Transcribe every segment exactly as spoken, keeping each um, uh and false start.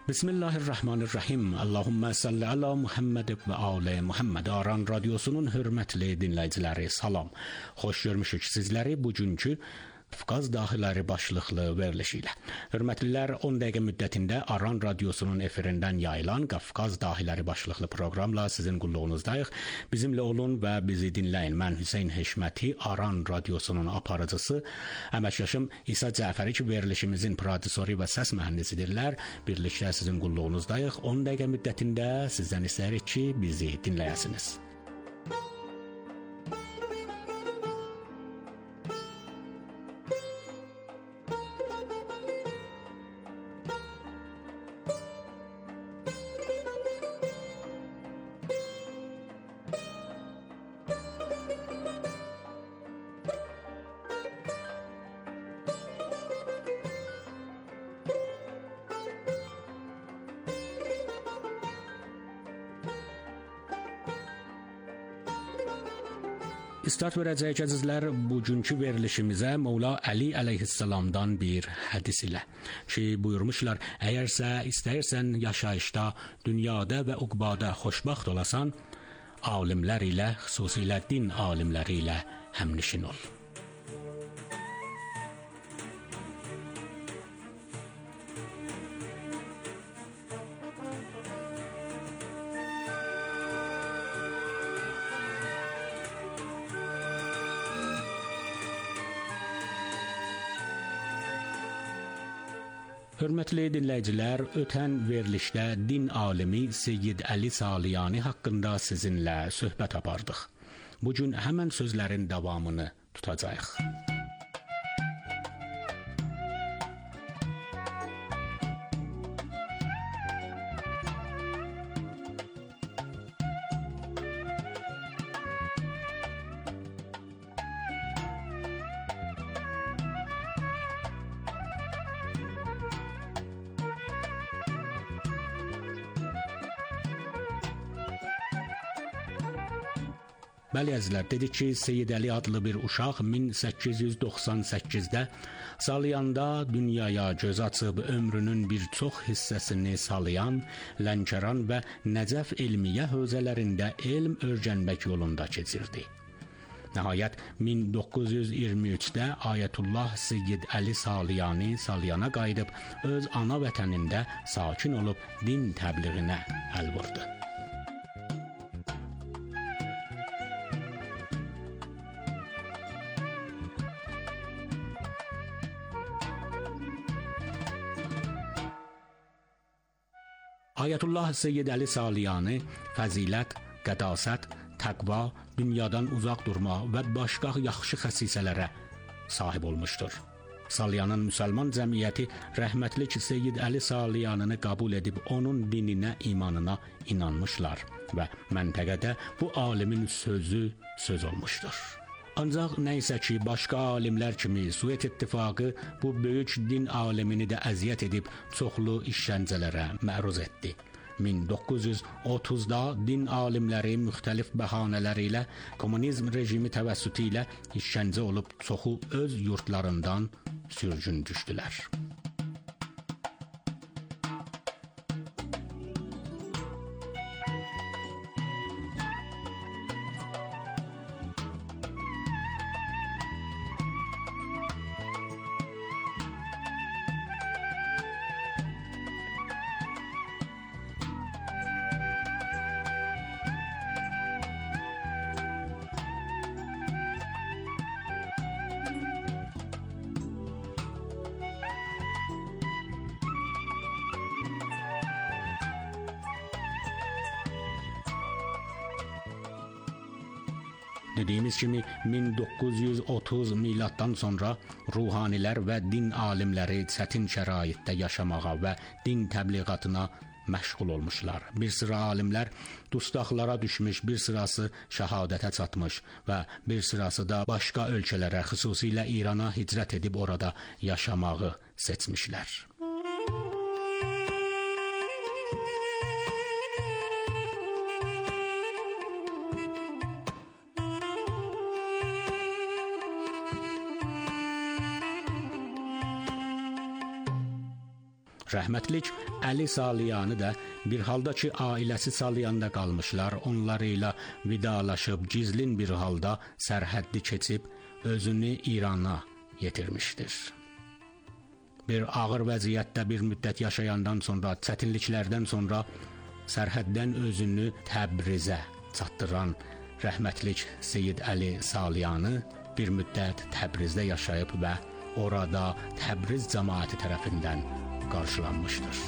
Bismillahirrahmanirrahim. Allahumma salli ala Muhammed və ali Muhammed. Aran radiosunun hörmətli dinləyiciləri, salam. Xoş görmüşük sizləri bugünkü Qafqaz dahiləri başlıqlı verilişi ilə. Hörmətlilər, on dəqiqə müddətində Aran radiosunun efirindən yayılan Qafqaz dahiləri başlıqlı proqramla sizin qulluğunuzdayıq. Bizimlə olun və bizi dinləyin. Mən Hüseyn Heşməti, Aran radiosunun aparıcısı, əməkdaşım İsa Cəfəri ki, verilişimizin prodüseri və səs mühəndisidirlər. Birlikdə sizin qulluğunuzdayıq. on dəqiqə müddətində sizdən istəyirik ki, bizi dinləyəsiniz. İstart verəcəyik əzizlər, bugünkü verilişimizə Mevla Əli əleyhissalamdan bir hədis ilə ki, buyurmuşlar, əgərsə istəyirsən yaşayışda, dünyada və uqbada xoşbəxt olasan, alimlər ilə, xüsusilə din alimləri ilə həmnişin ol. Hörmətli dinləyicilər, ötən verilişdə din alimi Seyyid Əli Saliyani haqqında sizinlə söhbət apardıq. Bugün həmən sözlərin davamını tutacağıq. Bəli əzizlər, dedik ki, Seyyid Əli adlı bir uşaq min səkkiz yüz doxsan səkkizdə Saliyanda dünyaya göz açıb ömrünün bir çox hissəsini Saliyan, Lənkəran və Nəcəf elmiyyə hövzələrində elm öyrənmək yolunda keçirdi. Nəhayət min doqquz yüz iyirmi üçdə Ayətullah Seyyid Əli Saliyani Saliyana qayıdıb öz ana vətənində sakin olub din təbliğinə əl vurdu. Ayətullah Seyyid Əli Saliyani fəzilət, qədasət, təqva, dünyadan uzaq durma və başqa yaxşı xəsisələrə sahib olmuşdur. Saliyanın müsəlman cəmiyyəti rəhmətlik Seyyid Əli Saliyanını qəbul edib onun dininə, imanına inanmışlar və məntəqədə bu alimin sözü söz olmuşdur. Ancaq nəysə ki, başqa alimlər kimi Sovet İttifaqı bu böyük din alimini də əziyyət edib çoxlu işgəncələrə məruz etdi. min doqquz yüz otuzda din alimləri müxtəlif bəhanələr ilə kommunizm rejimi təvəssütü ilə işgəncə olub çoxu öz yurtlarından sürgün düşdülər. Dediyimiz kimi min doqquz yüz otuz miladdan sonra ruhanilər və din alimləri çətin şəraitdə yaşamağa və din təbliğatına məşğul olmuşlar. Bir sıra alimlər dustaqlara düşmüş, bir sırası şəhadətə çatmış və bir sırası da başqa ölkələrə, xüsusilə İrana hicrət edib orada yaşamağı seçmişlər. Rəhmətlik Əli Saliyanı da bir halda ki, ailəsi Saliyanda qalmışlar, onları ilə vidalaşıb gizlin bir halda sərhəddi keçib özünü İrana yetirmişdir. Bir ağır vəziyyətdə bir müddət yaşayandan sonra, çətinliklərdən sonra sərhəddən özünü Təbrizə çatdıran rəhmətlik Seyyid Əli Saliyanı bir müddət Təbrizdə yaşayıb və orada Təbriz cəmaəti tərəfindən qarşılanmışdır.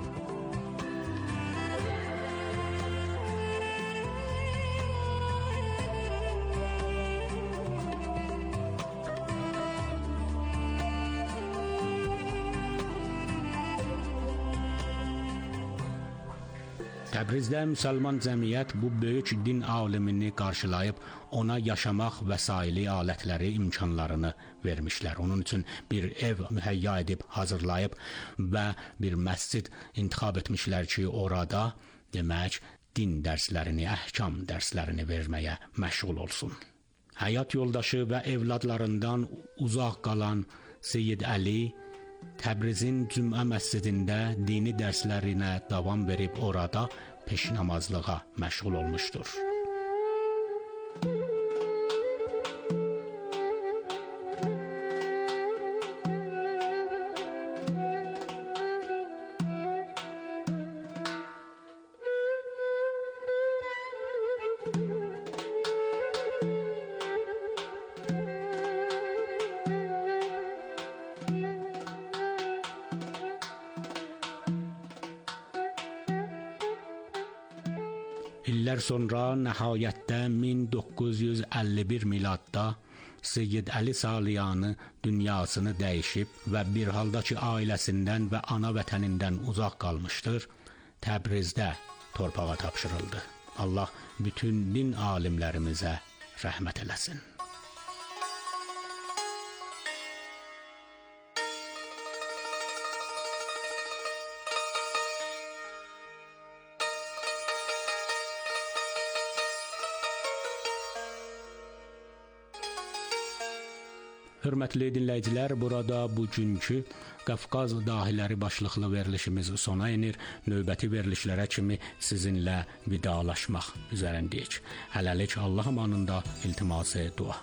Təbrizdə müsəlman cəmiyyət bu böyük din alimini qarşılayıb ona yaşamaq vəsaili alətləri imkanlarını vermişlər. Onun üçün bir ev mühəyya edib hazırlayıb və bir məscid intixab etmişlər ki, orada demək din dərslərini, əhkam dərslərini verməyə məşğul olsun. Həyat yoldaşı və evladlarından uzaq qalan Seyyid Əli Təbrizin Cümə məscidində dini dərslərinə davam verib orada peş namazlığa məşğul olmuşdur. İllər sonra nəhayətdə min doqquz yüz əlli bir miladda Seyyid Əli Saliyanı dünyasını dəyişib və bir halda ki, ailəsindən və ana vətənindən uzaq qalmışdır, Təbrizdə torpağa tapşırıldı. Allah bütün din alimlərimizə rəhmət eləsin. Hörmətli dinləyicilər, burada bugünkü Qafqaz dahiləri başlıqlı verilişimiz sona enir. Növbəti verilişlərə kimi sizinlə vidalaşmaq üzərindəyik. Hələlik Allah amanında iltiması dua.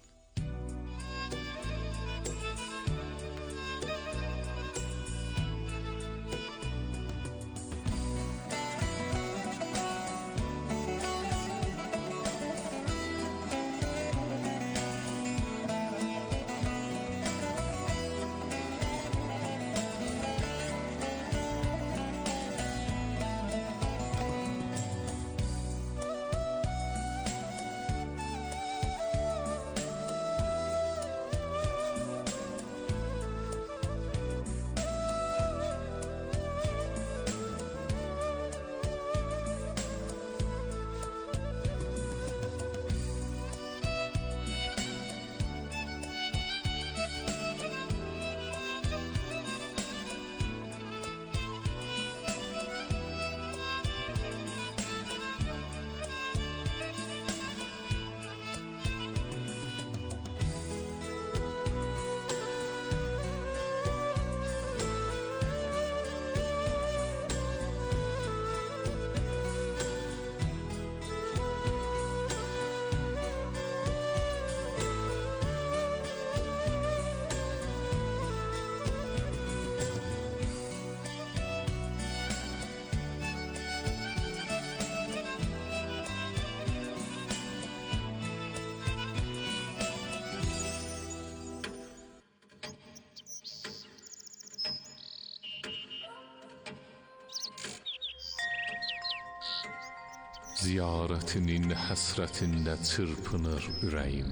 Ziyarətinin həsrətində çırpınır ürəyim.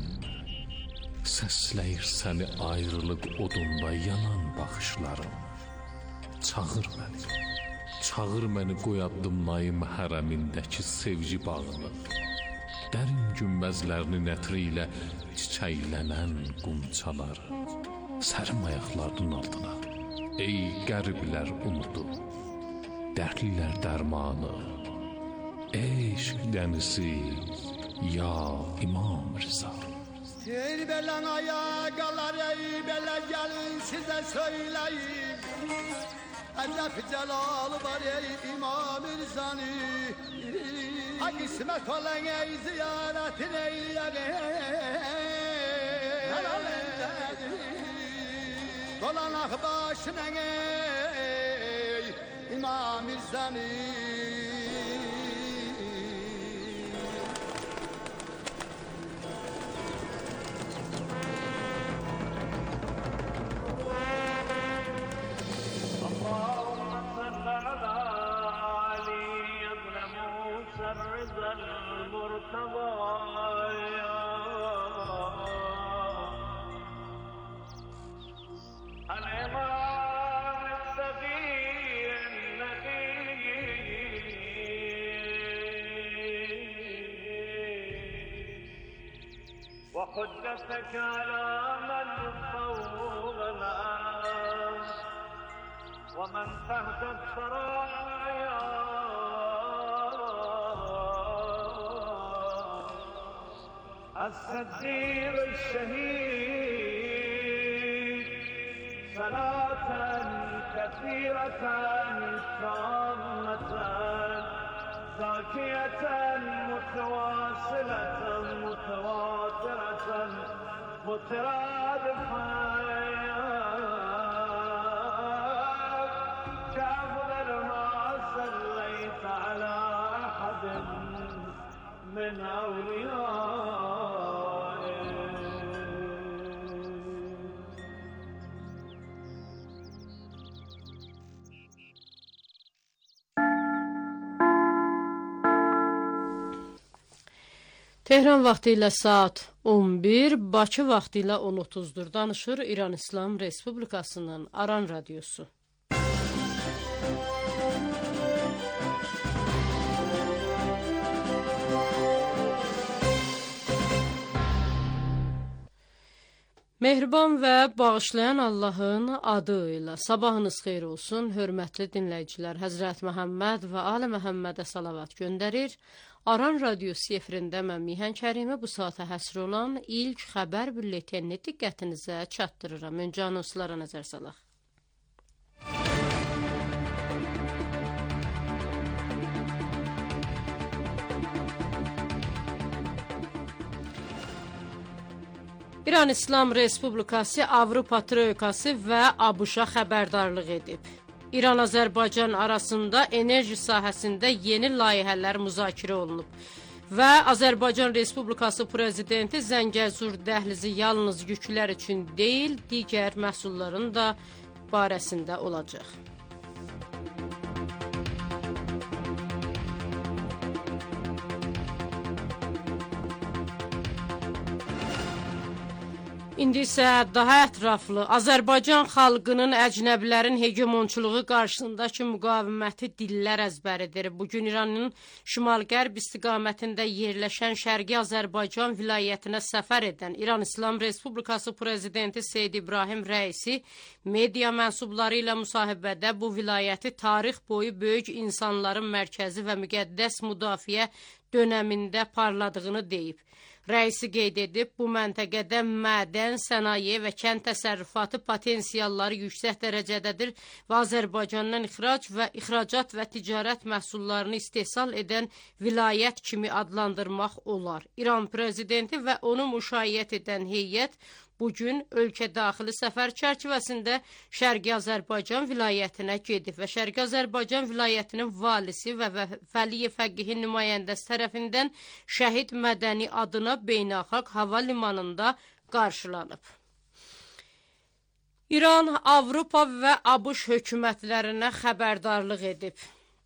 Səsləyir səni ayrılıq odunda yanan baxışlarım. Çağır məni, çağır məni qoyadımlayım hərəmindəki sevgi bağını. Dərin günbəzlərinin ətri ilə çiçəklənən qunçaları. Sərim ayaqlarının altına, ey qəriblər umudu, dərdlilər dərmanı. Eşq dənizi, ya İmam Rıza. Ey belən ayaqqalar, ey belə gəlin sizə söyləyim. Acep celal var ey İmam İrzani. Ha kısmet olan ey ziyaretin eyleyek. Dolanak başına ey İmam İrzani. وحجتك على من فوقنا ومن تحت الثرايا الصديق الشهيد صلاة كثيرة تامة زاكية متواصلة متواترة مترادفة كأفضل ما صليت على أحد من أوليائك. Tehran vaxtı ilə saat on bir, Bakı vaxtı ilə on otuzdur. Danışır İran İslam Respublikasının Aran Radiosu. Mehriban və bağışlayan Allahın adı ilə sabahınız xeyir olsun, hörmətli dinləyicilər. Həzrət Məhəmməd və Ali Məhəmmədə salavat göndərir. Aran Radiosu efirində mən Mihan Kərimi bu saata həsr olan ilk xəbər bülletenini diqqətinizə çatdırıram. Öncə anonslara nəzər salaq. İran İslam Respublikası, Avropa Troikası və ABŞ-a xəbərdarlıq edib. İran-Azərbaycan arasında enerji sahəsində yeni layihələr müzakirə olunub və Azərbaycan Respublikası Prezidenti Zəngəzur dəhlizi yalnız yüklər üçün deyil, digər məhsulların da barəsində olacaq. İndi isə daha ətraflı Azərbaycan xalqının əcnəbilərin hegemonçuluğu qarşısındakı müqaviməti dillər əzbəridir. Bugün İranın şimal-qərb istiqamətində yerləşən Şərqi Azərbaycan vilayətinə səfər edən İran İslam Respublikası Prezidenti Seyid İbrahim Rəisi media mənsubları ilə müsahibədə bu vilayəti tarix boyu böyük insanların mərkəzi və müqəddəs müdafiə dönəmində parladığını deyib. Rəisi qeyd edib, bu məntəqədə mədən, sənaye və kənd təsərrüfatı potensialları yüksək dərəcədədir və Azərbaycandan ixrac və ixracat və ticarət məhsullarını istehsal edən vilayət kimi adlandırmaq olar. İran prezidenti və onu müşayiət edən heyət bugün ölkə daxili səfər çərçivəsində Şərqi Azərbaycan vilayətinə gedib və Şərqi Azərbaycan vilayətinin valisi və Vəliyev Fəqihi nümayəndəsi tərəfindən Şəhid Mədəni adına beynəlxalq hava limanında qarşılanıb. İran, Avropa və ABŞ hökumətlərinə xəbərdarlıq edib.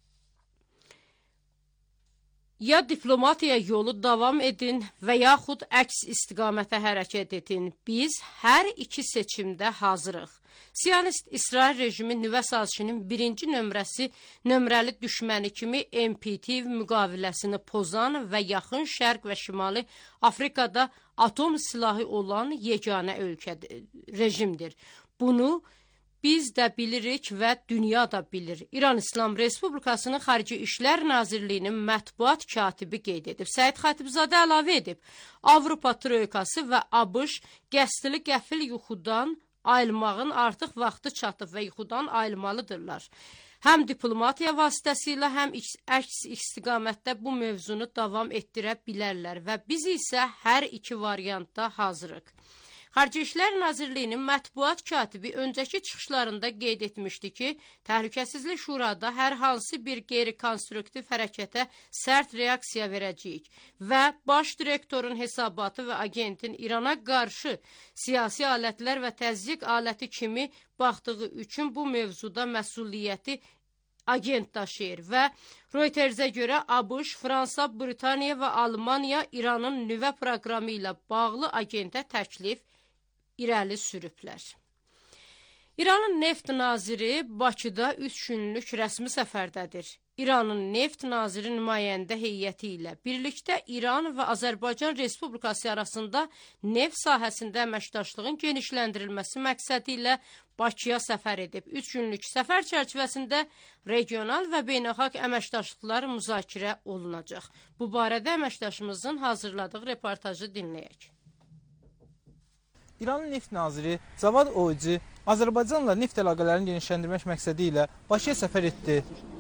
Ya diplomatiya yolu davam edin və yaxud əks istiqamətə hərəkət edin. Biz hər iki seçimdə hazırıq. Siyonist İsrail rejimi nüvə sazişinin birinci nömrəsi nömrəli düşməni kimi M P T müqaviləsini pozan və yaxın şərq və şimali Afrikada atom silahı olan yeganə ölkədir, rejimdir. Bunu biz də bilirik və dünya da bilir. İran İslam Respublikasının Xarici İşlər Nazirliyinin mətbuat katibi qeyd edib. Səid Xatibzadə əlavə edib, Avropa Troikası və ABŞ qəsdli qəfil yuxudan ayılmağın artıq vaxtı çatıb və yuxudan ayılmalıdırlar. Həm diplomatiya vasitəsilə, həm əks istiqamətdə bu mövzunu davam etdirə bilərlər və biz isə hər iki variantda hazırıq. Xarici İşlər Nazirliyinin mətbuat katibi öncəki çıxışlarında qeyd etmişdi ki, Təhlükəsizlik Şurada hər hansı bir qeyri-konstruktiv hərəkətə sərt reaksiya verəcəyik və baş direktorun hesabatı və agentin İrana qarşı siyasi alətlər və təzyiq aləti kimi baxdığı üçün bu mövzuda məsuliyyəti agent daşıyır və Reuters'ə görə ABŞ, Fransa, Britaniya və Almaniya İranın nüvə proqramı ilə bağlı agentə təklif irəli sürüblər. İranın neft naziri Bakıda üç günlük rəsmi səfərdədir. İranın neft naziri nümayəndə heyəti ilə birlikdə İran və Azərbaycan Respublikası arasında neft sahəsində əməkdaşlığın genişləndirilməsi məqsədi ilə Bakıya səfər edib. Üç günlük səfər çərçivəsində regional və beynəlxalq əməkdaşlıqlar müzakirə olunacaq. Bu barədə əməkdaşımızın hazırladığı reportajı dinləyək. İranın neft naziri Cavad Oici Azərbaycanla neft əlaqələrini genişləndirmək məqsədi ilə Bakıya səfər etdi.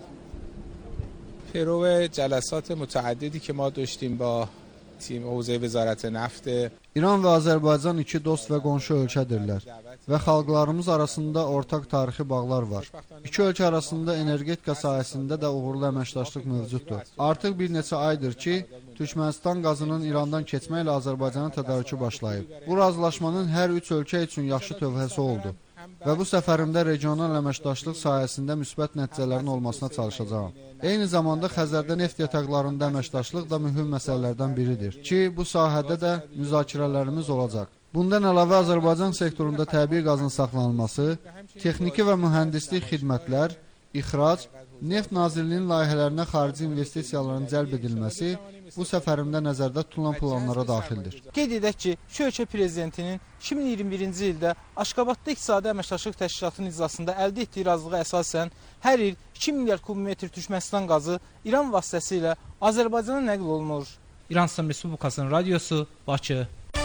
پیرو جلسات متعددی که ما داشتیم با تیم حوزه وزارت نفت İran və Azərbaycan iki dost və qonşu ölkədirlər və xalqlarımız arasında ortaq tarixi bağlar var. İki ölkə arasında energetika sahəsində də uğurlu əməkdaşlıq mövcuddur. Artıq bir neçə aydır ki, Türkmənistan qazının İrandan keçməklə Azərbaycana tədarükü başlayıb. Bu razılaşmanın hər üç ölkə üçün yaxşı tövhəsi oldu və bu səfərimdə regional əməkdaşlıq sahəsində müsbət nəticələrin olmasına çalışacağam. Eyni zamanda Xəzərdə neft yataqlarında əməkdaşlıq da mühüm məsələlərdən biridir ki, bu sahədə də müzakirələrimiz olacaq. Bundan əlavə Azərbaycan sektorunda təbii qazın saxlanılması, texniki və mühəndislik xidmətlər, ixrac, Neft Nazirliyinin layihələrinə xarici investisiyaların cəlb edilməsi bu səfərimdə nəzərdə tutulan planlara daxildir. Qeyd edək ki, iki ölkə prezidentinin iki min iyirmi birinci ildə Aşqabadda İqtisadi Əməkdaşlıq Təşkilatının iclasında əldə etdiyi razılığa əsasən hər il iki milyard kubmetr Türkmənistan qazı İran vasitəsilə Azərbaycana nəql olunur. İran İslam Respublikasının radiosu, Bakı.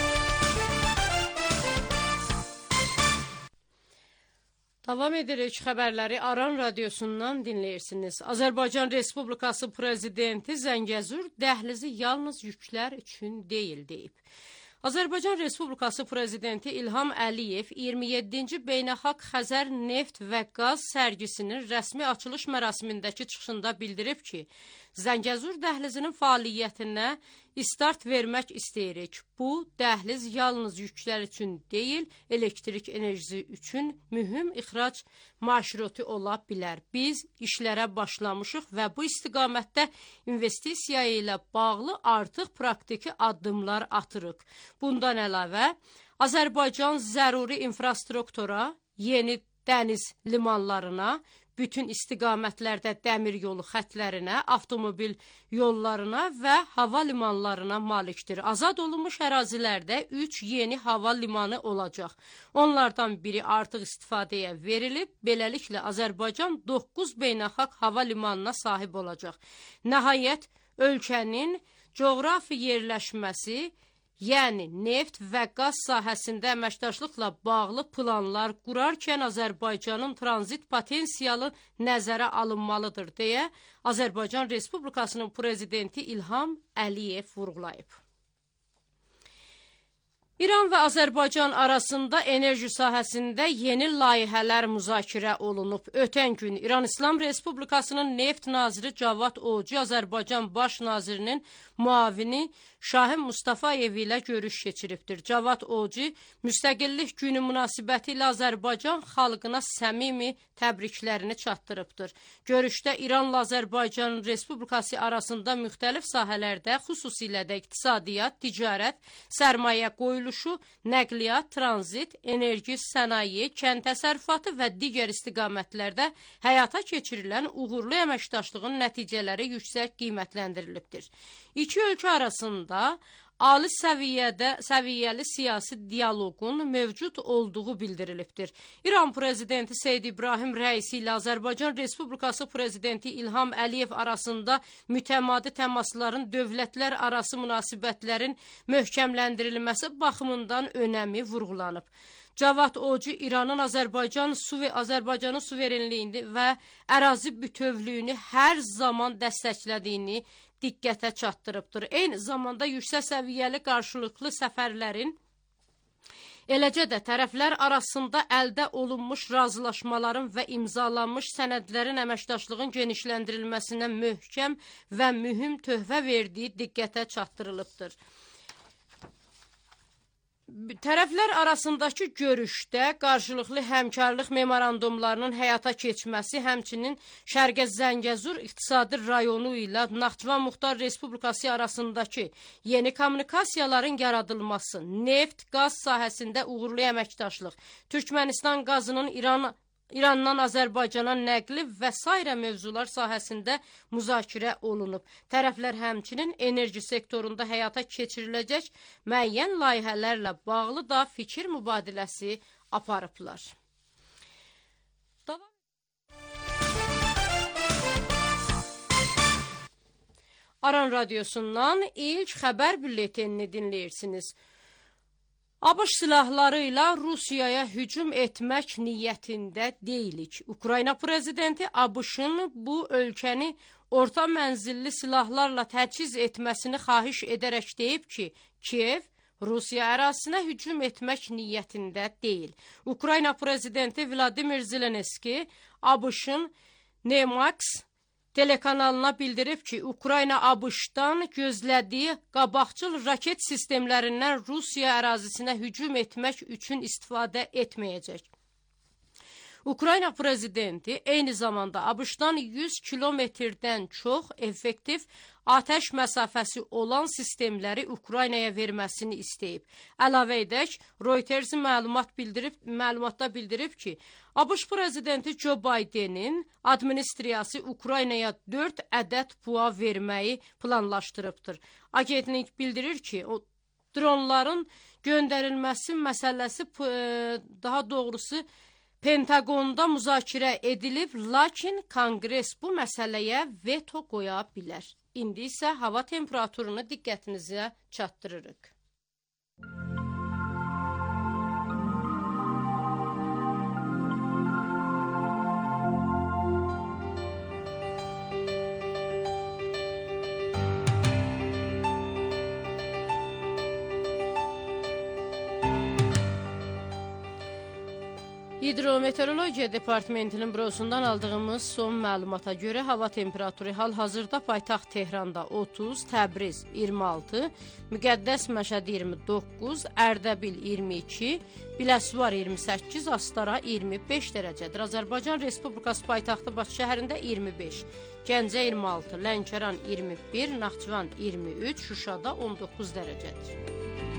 Davam edirik, xəbərləri Aran radiosundan dinləyirsiniz. Azərbaycan Respublikası Prezidenti Zəngəzur dəhlizi yalnız yüklər üçün deyil deyib. Azərbaycan Respublikası Prezidenti İlham Əliyev iyirmi yeddinci Beynəlxalq Xəzər Neft və Qaz sərgisinin rəsmi açılış mərasimindəki çıxışında bildirib ki, Zəngəzur dəhlizinin fəaliyyətinə start vermək istəyirik. Bu, dəhliz yalnız yüklər üçün deyil, elektrik enerjisi üçün mühüm ixrac marşrutu ola bilər. Biz işlərə başlamışıq və bu istiqamətdə investisiya ilə bağlı artıq praktiki addımlar atırıq. Bundan əlavə, Azərbaycan zəruri infrastruktura, yeni dəniz limanlarına, bütün istiqamətlərdə dəmir yolu xətlərinə, avtomobil yollarına və hava limanlarına malikdir. Azad olunmuş ərazilərdə üç yeni hava limanı olacaq. Onlardan biri artıq istifadəyə verilib, beləliklə Azərbaycan doqquz beynəlxalq hava limanına sahib olacaq. Nəhayət, ölkənin coğrafi yerləşməsi, yəni neft və qaz sahəsində əməkdaşlıqla bağlı planlar qurarkən Azərbaycanın tranzit potensialı nəzərə alınmalıdır, deyə Azərbaycan Respublikasının Prezidenti İlham Əliyev vurğulayıb. İran və Azərbaycan arasında enerji sahəsində yeni layihələr müzakirə olunub. Ötən gün İran İslam Respublikasının neft naziri Cavad Oci, Azərbaycan baş nazirinin muavini Şahin Mustafayev ilə görüş keçiribdir. Cavad Oci, müstəqillik günü münasibəti ilə Azərbaycan xalqına səmimi təbriklərini çatdırıbdır. Görüşdə İranla Azərbaycan Respublikası arasında müxtəlif sahələrdə, xüsusilə də iqtisadiyyat, ticarət, sərmayə qoyuluşu, nəqliyyat, tranzit, enerji, sənaye, kənd təsərrüfatı və digər istiqamətlərdə həyata keçirilən uğurlu əməkdaşlığın nəticələri yüksək qiymətləndirilibdir. İki ölkə arasında ali səviyyədə səviyyəli siyasi dialoqun mövcud olduğu bildirilibdir. İran prezidenti Seyid İbrahim Rəisi ilə Azərbaycan Respublikası prezidenti İlham Əliyev arasında mütəmadi təmasların dövlətlər arası münasibətlərin möhkəmləndirilməsi baxımından önəmi vurğulanıb. Cavad Ocu İranın Azərbaycan suve Azərbaycanın suverenliyini və ərazi bütövlüyünü hər zaman dəstəklədiyini diqqətə çatdırıbdır. Eyni zamanda yüksək səviyyəli qarşılıqlı səfərlərin, eləcə də tərəflər arasında əldə olunmuş razılaşmaların və imzalanmış sənədlərin əməkdaşlığın genişləndirilməsinə möhkəm və mühüm töhfə verdiyi diqqətə çatdırılıbdır. Tərəflər arasındakı görüşdə qarşılıqlı həmkarlıq memorandumlarının həyata keçməsi, həmçinin Şərqə Zəngəzur iqtisadi rayonu ilə Naxçıvan Muxtar Respublikası arasındakı yeni kommunikasiyaların yaradılması, neft, qaz sahəsində uğurlu əməkdaşlıq, Türkmənistan qazının İran İrandan Azərbaycana nəqli və sairə mövzular sahəsində müzakirə olunub. Tərəflər həmçinin enerji sektorunda həyata keçiriləcək müəyyən layihələrlə bağlı da fikir mübadiləsi aparıblar. Aran Radyosundan ilk xəbər bülletenini dinləyirsiniz. ABŞ silahları ilə Rusiyaya hücum etmək niyyətində deyilik. Ukrayna prezidenti ABŞ-ın bu ölkəni orta mənzilli silahlarla təchiz etməsini xahiş edərək deyib ki, Kiyev Rusiya ərazisinə hücum etmək niyyətində deyil. Ukrayna prezidenti Vladimir Zelenski ABŞ-ın Nemax telekanalına bildirib ki, Ukrayna ABŞ-dan gözlədiyi qabaqcıl raket sistemlərindən Rusiya ərazisinə hücum etmək üçün istifadə etməyəcək. Ukrayna prezidenti eyni zamanda ABŞ-dan yüz kilometrdən çox effektiv atəş məsafəsi olan sistemləri Ukraynaya verməsini istəyib. Əlavə edək, Reuters məlumat bildirib, məlumatda bildirib ki, ABŞ prezidenti Joe Bidenin administriyası Ukraynaya dörd ədəd PUA verməyi planlaşdırıbdır. Agentlik bildirir ki, o dronların göndərilməsi məsələsi daha doğrusu Pentagonda müzakirə edilib, lakin Konqres bu məsələyə veto qoya bilər. İndi isə hava temperaturunu diqqətinizə çatdırırıq. Hidrometeorologiya Departamentinin bürosundan aldığımız son məlumata görə hava temperaturu hal-hazırda paytaxt Tehranda otuz, Təbriz iyirmi altı, Müqəddəs Məşəd iyirmi doqquz, Ərdəbil iyirmi iki, Biləsuvar iyirmi səkkiz, Astara iyirmi beş dərəcədir. Azərbaycan Respublikası paytaxtı Bakı şəhərində iyirmi beş, Gəncə iyirmi altı, Lənkəran iyirmi bir, Naxçıvan iyirmi üç, Şuşada on doqquz dərəcədir.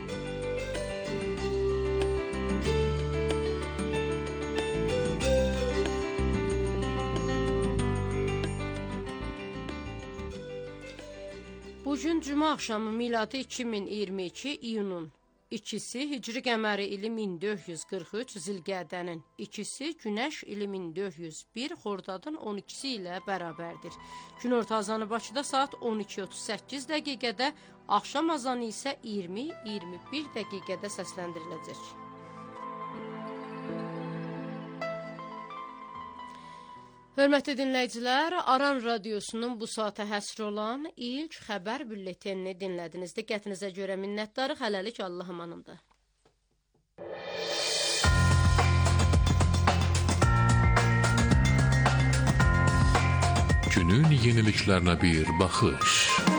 Bugün cümə axşamı miladı iki min iyirmi iki iyunun ikisi, Hicri qəməri ili min dörd yüz qırx üç, Zilqədənin ikisi, Günəş ili min dörd yüz bir, Xordadın on ikisi ilə bərabərdir. Günorta azanı Bakıda saat on iki otuz səkkiz dəqiqədə, axşam azanı isə iyirmi iyirmi bir dəqiqədə səsləndiriləcək. Hörmətli dinləyicilər, Aran Radyosunun bu saata həsr olan ilk xəbər bülletenini dinlədiniz. Diqqətinizə görə minnətdarıq. Hələlik Allah amanında. Günün yeniliklərinə bir baxış.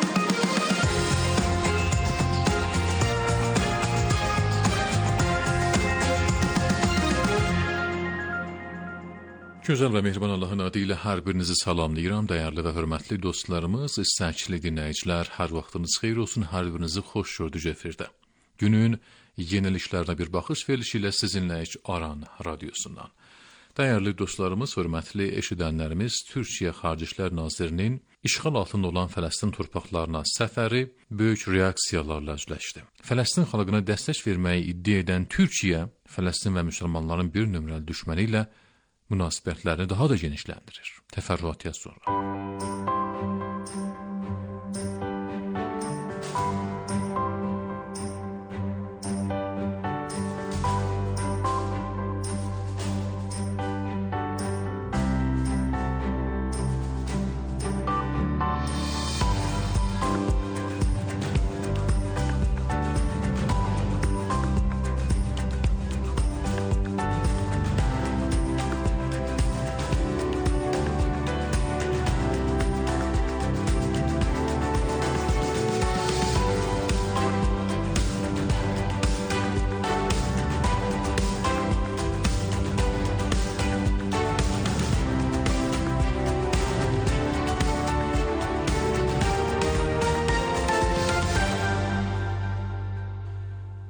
Gözəl və mehriban Allahın adı ilə hər birinizi salamlayıram, dəyərli və hörmətli dostlarımız, istəkli dinləyicilər, hər vaxtınız xeyir olsun, hər birinizi xoş gördük efirdə. Günün yeniliklərinə bir baxış verilişi ilə sizinləyik Aran Radyosundan. Dəyərli dostlarımız, hörmətli eşidənlərimiz, Türkiyə Xarici İşlər Nazirinin işğal altında olan Fələstin torpaqlarına səfəri böyük reaksiyalarla üzləşdi. Fələstin xalqına dəstək verməyi iddia edən Türkiyə, Fələstin və müsəlmanların bir nömrəli düşməni ilə münasibətlərini daha da genişləndirir. Təfərrüatiyyə sonra.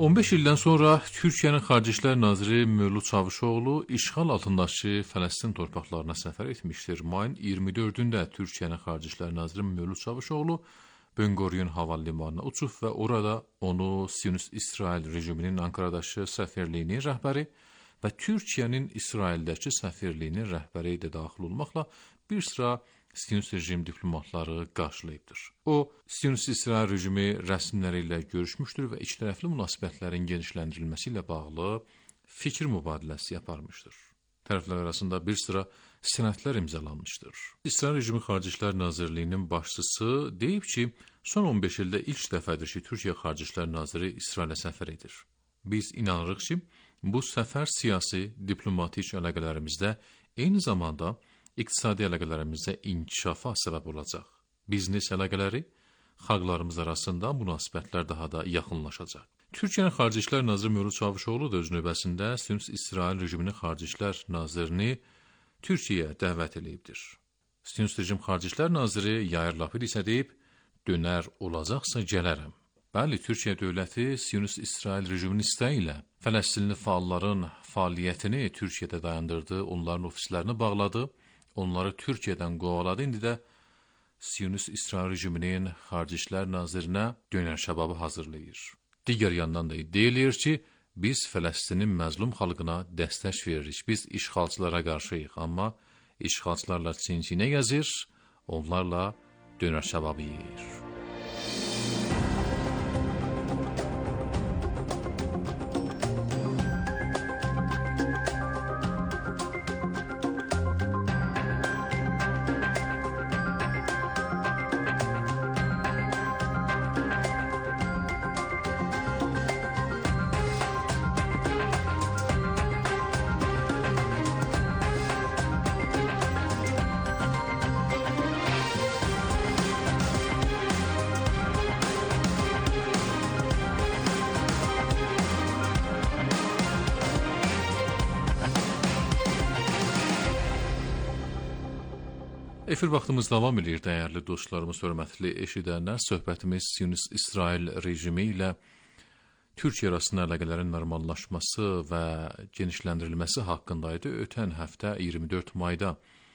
on beş ildən sonra Türkiyənin Xarici İşlər Naziri Mövlud Çavuşoğlu işğal altındakı Fələstin torpaqlarına səfər etmişdir. Mayın iyirmi dördündə Türkiyənin Xarici İşlər Naziri Mövlud Çavuşoğlu Ben Gurion hava limanına uçub və orada onu Siyonist İsrail rejiminin Ankaradakı səfirliyinin rəhbəri və Türkiyənin İsraildəki səfirliyinin rəhbəri də daxil olmaqla bir sıra Siyonist rejim diplomatları qarşılayıbdır. O, Siyonist İsrail rejimi rəsmiləri ilə görüşmüşdür və ikitərəfli münasibətlərin genişləndirilməsi ilə bağlı fikir mübadiləsi aparmışdır. Tərəflər arasında bir sıra sənədlər imzalanmışdır. İsrail rejimi Xarici İşlər Nazirliyinin başçısı deyib ki, son on beş ildə ilk dəfədir ki, Türkiyə Xarici İşlər Naziri İsrailə səfər edir. Biz inanırıq ki, bu səfər siyasi, diplomatik əlaqələrimizdə eyni zamanda iqtisadi əlaqələrimizdə inkişafa səbəb olacaq. Biznes əlaqələri, xalqlarımız arasında münasibətlər daha da yaxınlaşacaq. Türkiyənin Xarici İşlər Naziri Mövlud Çavuşoğlu da öz növbəsində Siyonist İsrail rejiminin Xarici İşlər Nazirini Türkiyəyə dəvət edibdir. Siyonist rejim Xarici İşlər Naziri Yair Lapid isə deyib, dönər olacaqsa gələrəm. Bəli, Türkiyə dövləti Siyonist İsrail rejiminin istəyi ilə Fələstinli fəalların fəaliyyətini Türkiyədə dayandırdı, onların ofislərini bağladı, onları Türkiyədən qovaladı. İndi də Siyonist İsrail rejiminin Xarici İşlər Nazirinə dönər şəbabı hazırlayır. Digər yandan da iddia eləyir ki, biz Fələstinin məzlum xalqına dəstək veririk, biz işğalçılara qarşıyıq, amma işğalçılarla çin-çinə gəzir, onlarla dönər şəbabı yeyir. Efir vaxtımız davam edir, dəyərli dostlarımız, hörmətli eşidənlər. Söhbətimiz Siyonist İsrail rejimi ilə Türkiyə arasında əlaqələrin normallaşması və genişləndirilməsi haqqındaydı. Ötən həftə iyirmi dörd mayda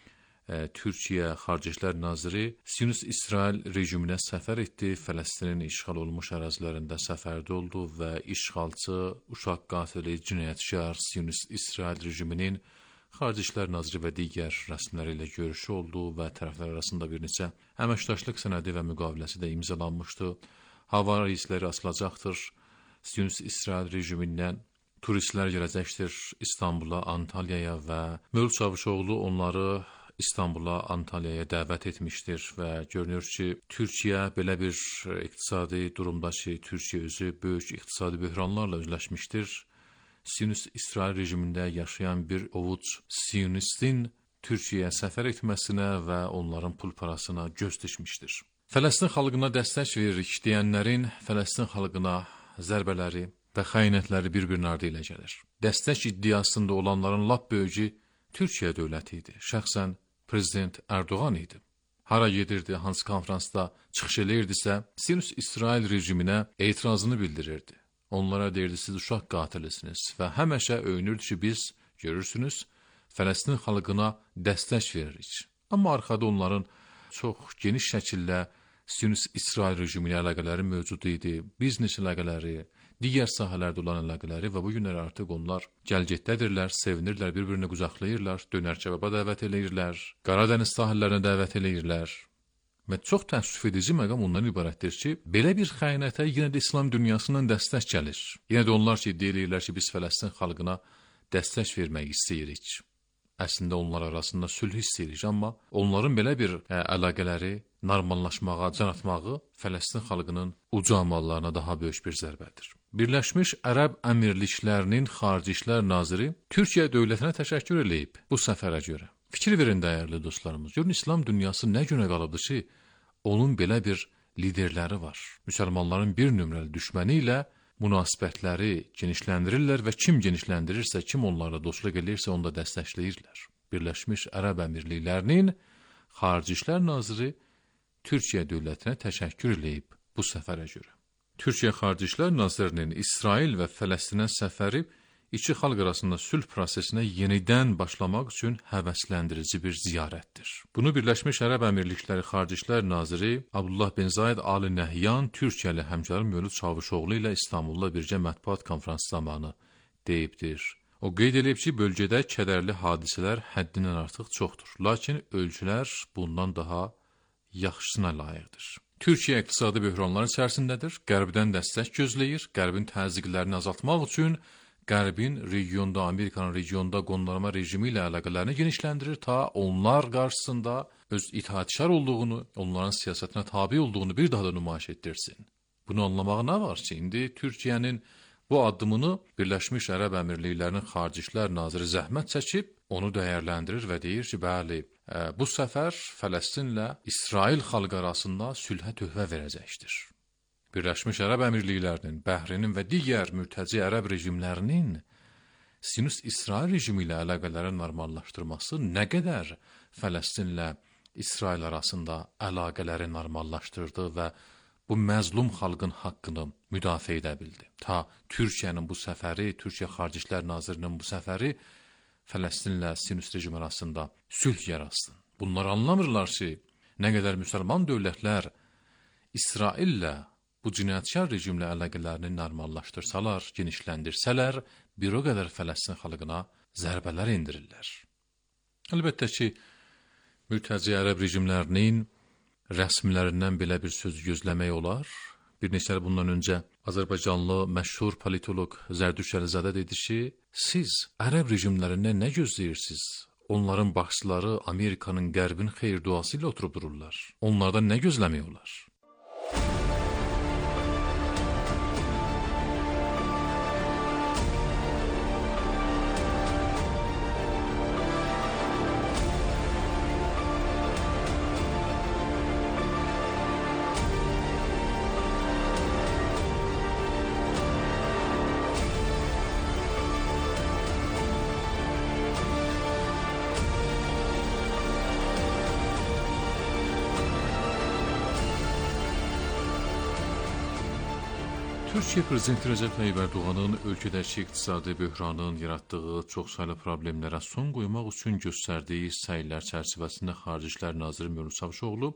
e, Türkiyə Xarici İşlər Naziri Siyonist İsrail rejiminə səfər etdi. Fələstinin işğal olmuş ərazilərində səfərdə oldu və işğalçı, uşaq qatili, cinayətkar Siyonist İsrail rejiminin Xarici İşlər Naziri və digər rəsmiləri ilə görüşü oldu və tərəflər arasında bir neçə əməkdaşlıq sənədi və müqaviləsi də imzalanmışdı. Hava reysləri açılacaqdır. Siyonist İsrail rejimindən turistlər gələcəkdir İstanbula, Antalyaya və Mövlud Çavuşoğlu onları İstanbula, Antalyaya dəvət etmişdir və görünür ki, Türkiyə belə bir iqtisadi durumda ki, Türkiyə özü böyük iqtisadi böhranlarla üzləşmişdir. Siyonist İsrail rejimində yaşayan bir ovuc Siyonistin Türkiyəyə səfər etməsinə və onların pul parasına göz dişmişdir. Fələstin xalqına dəstək veririk deyənlərin Fələstin xalqına zərbələri və xəyanətləri bir-birinin ardı ilə gəlir. Dəstək iddiasında olanların lap böyücü Türkiyə dövləti idi. Şəxsən Prezident Erdoğan idi. Hara gedirdi, hansı konferansda çıxış edirdisə, Siyonist İsrail rejiminə etirazını bildirirdi. Onlara deyirdi, siz uşaq qatilisiniz və həmişə öyünürdü ki, biz, görürsünüz, Fələstin xalqına dəstək veririk. Amma arxada onların çox geniş şəkildə Siyonist İsrail rejimi ilə əlaqələri mövcud idi, biznes əlaqələri, digər sahələrdə olan əlaqələri və bu günlər artıq onlar gəlgətdədirlər, sevinirlər, bir-birini qucaqlayırlar, dönər kebaba dəvət eləyirlər, Qaradəniz sahillərinə dəvət eləyirlər. Və çox təəssüf edici məqam ondan ibarətdir ki, belə bir xəyanətə yenə də İslam dünyasından dəstək gəlir. Yenə də onlar ki, deyirlər ki, biz Fələstin xalqına dəstək vermək istəyirik. Əslində onlar arasında sülh istəyirik, amma onların belə bir ə, əlaqələri normallaşmağa, can atmağı Fələstin xalqının uca amallarına daha böyük bir zərbədir. Birləşmiş Ərəb Əmirliklərinin Xarici İşlər Naziri Türkiyə dövlətinə təşəkkür eləyib bu səfərə görə. Fikir verin, dəyərli dostlarımız. Görün, İslam dünyası nə günə qalıbdır ki, onun belə bir liderləri var. Müsəlmanların bir nömrəli düşməni ilə münasibətləri genişləndirirlər və kim genişləndirirsə, kim onlarla dostluq edirsə, onu da dəstəkləyirlər. Birləşmiş Ərəb Əmirliklərinin Xarici İşlər Naziri Türkiyə dövlətinə təşəkkür eləyib bu səfərə görə. Türkiyə Xarici İşlər Nazirinin İsrail və Fələstinə səfəri iki xalq arasında sülh prosesinə yenidən başlamaq üçün həvəsləndirici bir ziyarətdir. Bunu Birləşmiş Ərəb Əmirlikləri Xarici İşlər Naziri Abdullah bin Zayed Al Nəhyan Türkiyəli həmkarı Mövlud Çavuşoğlu ilə İstanbulda birgə mətbuat konfransı zamanı deyibdir. O qeyd edib ki, bölgədə kədərli hadisələr həddindən artıq çoxdur, lakin ölçülər bundan daha yaxşısına layiqdir. Türkiyə iqtisadi böhranlar içərisindədir, Qərbdən dəstək gözləyir, Qərbin təzyiqlərini azaltmaq üçün Qərbin regionda, Amerikanın regionda qondarma rejimi ilə əlaqələrini genişləndirir, ta onlar qarşısında öz itaatçar olduğunu, onların siyasətinə tabi olduğunu bir daha da nümayiş etdirsin. Bunu anlamağa nə var ki, indi Türkiyənin bu addımını Birləşmiş Ərəb Əmirliklərinin Xarici İşlər Naziri zəhmət çəkib, onu dəyərləndirir və deyir ki, bəli, bu səfər Fələstinlə İsrail xalqı arasında sülhə töhfə verəcəkdir. Birləşmiş Ərəb Əmirliklərinin, Bəhrinin və digər mürtəci ərəb rejimlərinin Sinus-İsrail rejimi ilə əlaqələri normallaşdırması nə qədər Fələstinlə İsrail arasında əlaqələri normallaşdırdı və bu məzlum xalqın haqqını müdafiə edə bildi. Ta Türkiyənin bu səfəri, Türkiyə Xarici İşlər Nazirinin bu səfəri Fələstinlə Sinus rejimi arasında sülh yaratsın. Bunlar anlamırlar ki, nə qədər müsəlman dövlətlər İsraillə bu cinayətkar rejimlə əlaqələrini normallaşdırsalar, genişləndirsələr, bir o qədər Fələstin xalqına zərbələr endirirlər. Əlbəttə ki, mürtəci ərəb rejimlərinin rəsmilərindən belə bir söz gözləmək olar. Bir neçə il bundan öncə Azərbaycanlı məşhur politolog Zərdüşt Əlizadə dedi ki, siz ərəb rejimlərindən nə gözləyirsiniz? Onların başçıları Amerikanın, Qərbin xeyir duası ilə oturub dururlar. Onlardan nə gözləmək olar? Türkiyə Prezidenti Rəcəb Tayyib Ərdoğanın ölkədəki iqtisadi böhranın yaratdığı çoxsaylı problemlərə son qoymaq üçün göstərdiyi səylər çərçivəsində Xarici İşlər Naziri Mövlud Çavuşoğlu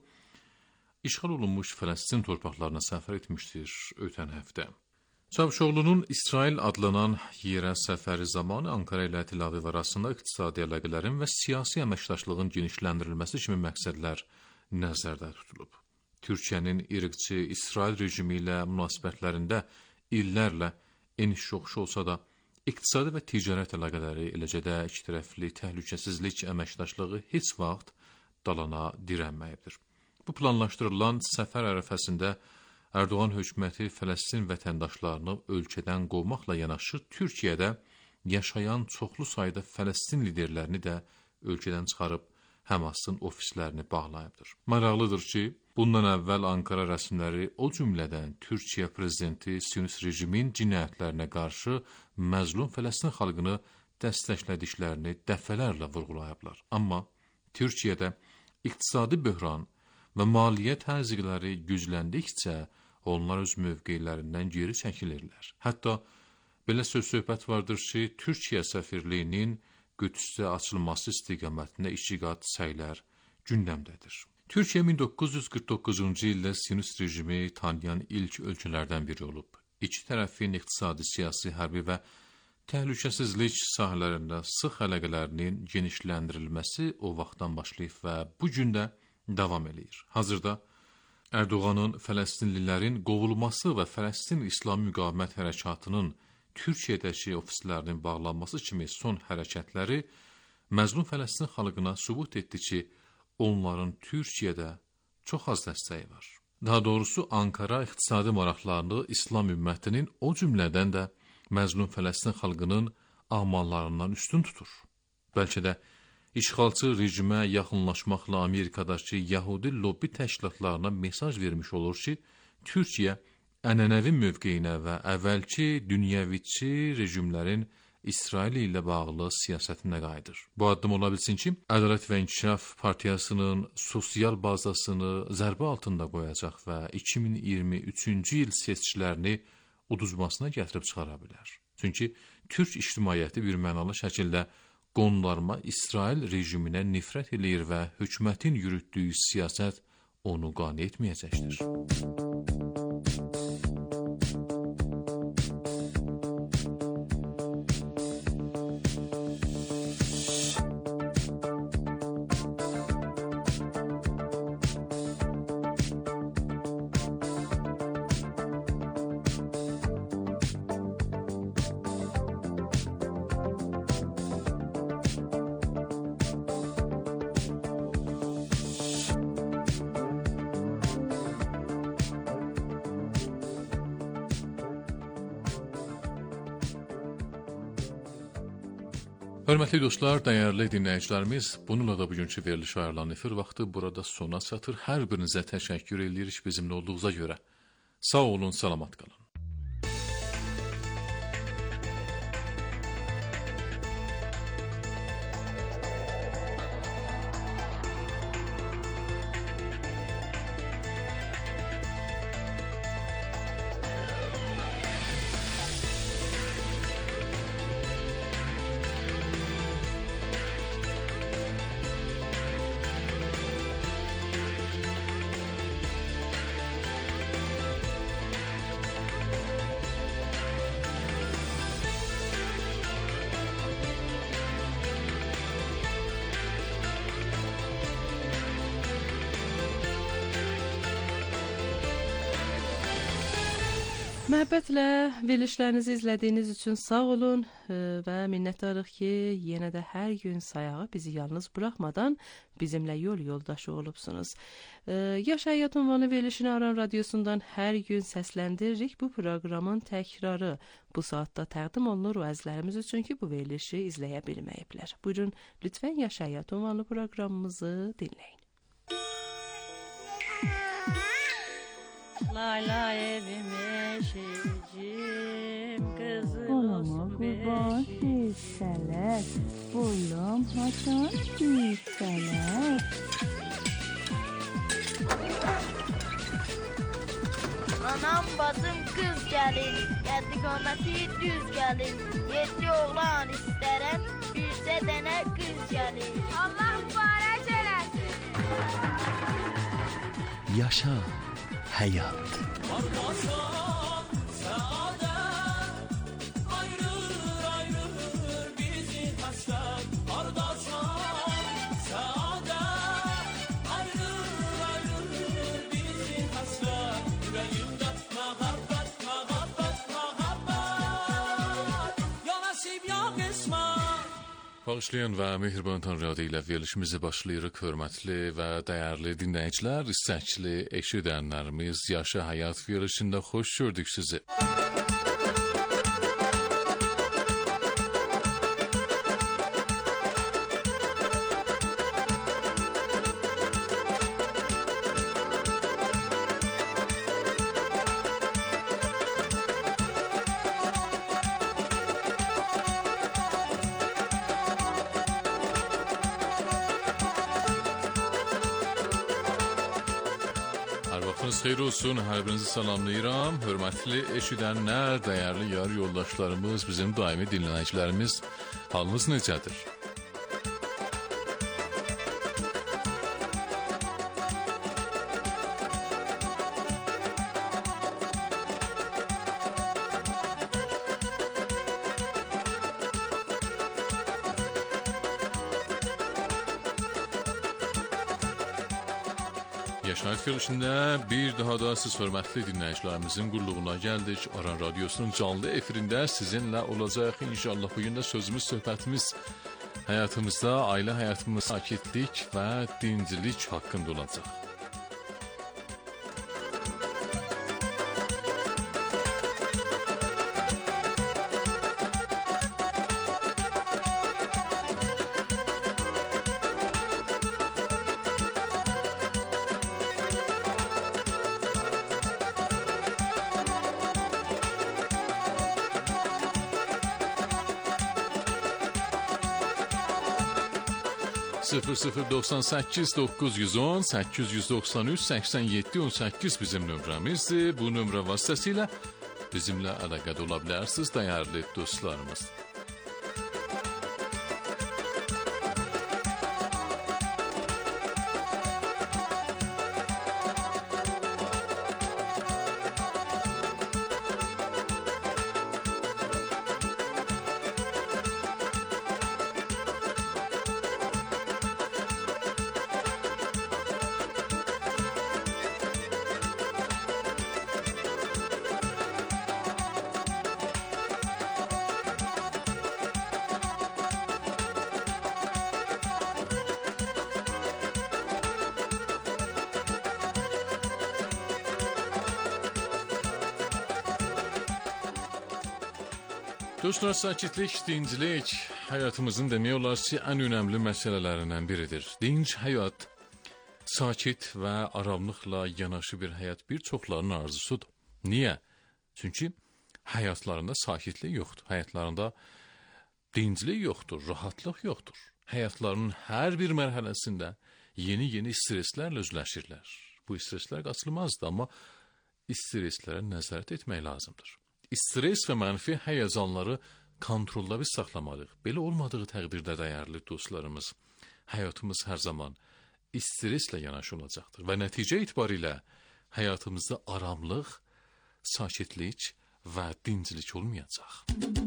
işğal olunmuş Fələstin torpaqlarına səfər etmişdir ötən həftə. Çavuşoğlu'nun İsrail adlanan yerə səfəri zamanı Ankara ilə Tel Aviv arasında iqtisadi əlaqələrin və siyasi əməkdaşlığın genişləndirilməsi kimi məqsədlər nəzərdə tutulub. Türkiyənin irqçi İsrail rejimi ilə münasibətlərində illərlə eniş yoxuş olsa da, iqtisadi və ticarət əlaqələri, eləcə də ikitərəfli təhlükəsizlik əməkdaşlığı heç vaxt dalana dirənməyibdir. Bu planlaşdırılan səfər ərəfəsində Ərdoğan hökuməti Fələstin vətəndaşlarını ölkədən qovmaqla yanaşı, Türkiyədə yaşayan çoxlu sayda Fələstin liderlərini də ölkədən çıxarıb Həmasın ofislərini bağlayıbdır. Maraqlıdır ki, bundan əvvəl Ankara rəsmiləri o cümlədən Türkiyə prezidenti Sinus rejimin cinayətlərinə qarşı məzlum Fələstin xalqını dəstəklədiklərini dəfələrlə vurğulayıblar. Amma Türkiyədə iqtisadi böhran və maliyyə təzyiqləri gücləndikcə onlar öz mövqelərindən geri çəkilirlər. Hətta belə söz-söhbət vardır ki, Türkiyə səfirliyinin Qüdsdə açılması istiqamətində iki qat səylər gündəmdədir. Türkiyə min doqquz yüz qırx doqquzuncu ildə Sinus rejimi tanıyan ilk ölkələrdən biri olub. İki tərəfin iqtisadi, siyasi, hərbi və təhlükəsizlik sahələrində sıx əlaqələrinin genişləndirilməsi o vaxtdan başlayıb və bu gün də davam edir. Hazırda Ərdoğanın Fələstinlilərin qovulması və Fələstin İslam Müqavimət Hərəkatının Türkiyədəki ofislərinin bağlanması kimi son hərəkətləri məzlum Fələstin xalqına sübut etdi ki, onların Türkiyədə çox az dəstəyi var. Daha doğrusu Ankara iqtisadi maraqlarını İslam ümmətinin o cümlədən də məzlum Fələstin xalqının amallarından üstün tutur. Bəlkə də işğalçı rejimə yaxınlaşmaqla Amerikadakı Yahudi lobbi təşkilatlarına mesaj vermiş olur ki, Türkiyə ənənəvi mövqeyinə və əvvəlki dünyəviçi rejimlərin İsrail ilə bağlı siyasətinə qayıdır. Bu addım ola bilsin ki, Ədalət və İnkişaf Partiyasının sosial bazasını zərbə altında qoyacaq və iki min iyirmi üçüncü il seçkilərini uduzmasına gətirib çıxara bilər. Çünki Türk ictimaiyyəti bir mənalı şəkildə qondarma İsrail rejiminə nifrət eləyir və hökumətin yürütdüyü siyasət onu qane etməyəcəkdir. Hörmətli dostlar, dəyərli dinləyicilərimiz, bununla da bugünkü veriliş ayarlanan efir vaxtı burada sona çatır. Hər birinizə təşəkkür edirik bizimlə olduğunuza görə. Sağ olun, salamat qalın. Məhəbbətlə verilişlərinizi izlədiyiniz üçün sağ olun və minnətdarıq ki, yenə də hər gün sayağı bizi yalnız buraxmadan bizimlə yol yoldaşı olubsunuz. Yaş Həyat ünvanı verilişini Aran Radiosundan hər gün səsləndiririk. Bu proqramın təkrarı bu saatda təqdim olunur o əzlərimiz üçün ki, bu verilişi izləyə bilməyiblər. Buyurun, lütfən Yaş Həyat ünvanı proqramımızı dinləyin. Lay lay evime şecim kızım kurban hisseler Bulam haçan hisseler Anam bacım kız gelin Geldi kometi düz gelin Yedi oğlan isterem Yüzde dene kız gelin Allah mübarek eylesin Yaşa hayat. Varmasan saadet ayrılır ayrılır bizi hasret. Kardeşim saadet ayrılır ayrılır bizi hasret. Yüreğimde muhabbet muhabbet muhabbet ya nasip ya kısmet. Bağışlayan və mehriban Tanrı adı ilə verilişimizi başlayırıq. Hörmətli və dəyərli dinləyicilər, istəkli eşidənlərimiz, Yaşa Həyat verilişində xoş gördük sizi. Xeyir olsun, hər birinizi salamlayıram. Hörmətli eşidənlər, dəyərli yar yoldaşlarımız, bizim daimi dinləyicilərimiz, halınız necədir? Yaşayət verilişində bir daha da siz hörmətli dinləyicilərimizin qulluğuna gəldik. Aran Radiosunun canlı efirində sizinlə olacaq. İnşallah bugün də sözümüz, söhbətimiz həyatımızda, ailə həyatımız, sakitlik və dincilik haqqında olacaq. sıfır sıfır doksan səkkiz doqquz yüz on səkkiz yüz doxsan üç səksən yeddi on səkkiz bizim nömrəmizdir. Bu nömrə vasitəsilə bizimlə əlaqədə ola bilərsiniz, dəyərli dostlarımız. Dostlar, sakitlik, dinclik həyatımızın demək olar ki, ən önəmli məsələlərindən biridir. Dinc həyat, sakit və aramlıqla yanaşı bir həyat bir çoxlarının arzusudur. Niyə? Çünki həyatlarında sakitlik yoxdur, həyatlarında dinclik yoxdur, rahatlıq yoxdur. Həyatlarının hər bir mərhələsində yeni-yeni streslərlə üzləşirlər. Bu streslər qaçılmazdır, amma streslərə nəzarət etmək lazımdır. Stres və mənfi həyəcanları kontrolda biz saxlamalıyıq. Belə olmadığı təqdirdə dəyərli dostlarımız, həyatımız hər zaman streslə yanaşı olacaqdır və nəticə etibarilə həyatımızda aramlıq, sakitlik və dinclik olmayacaq.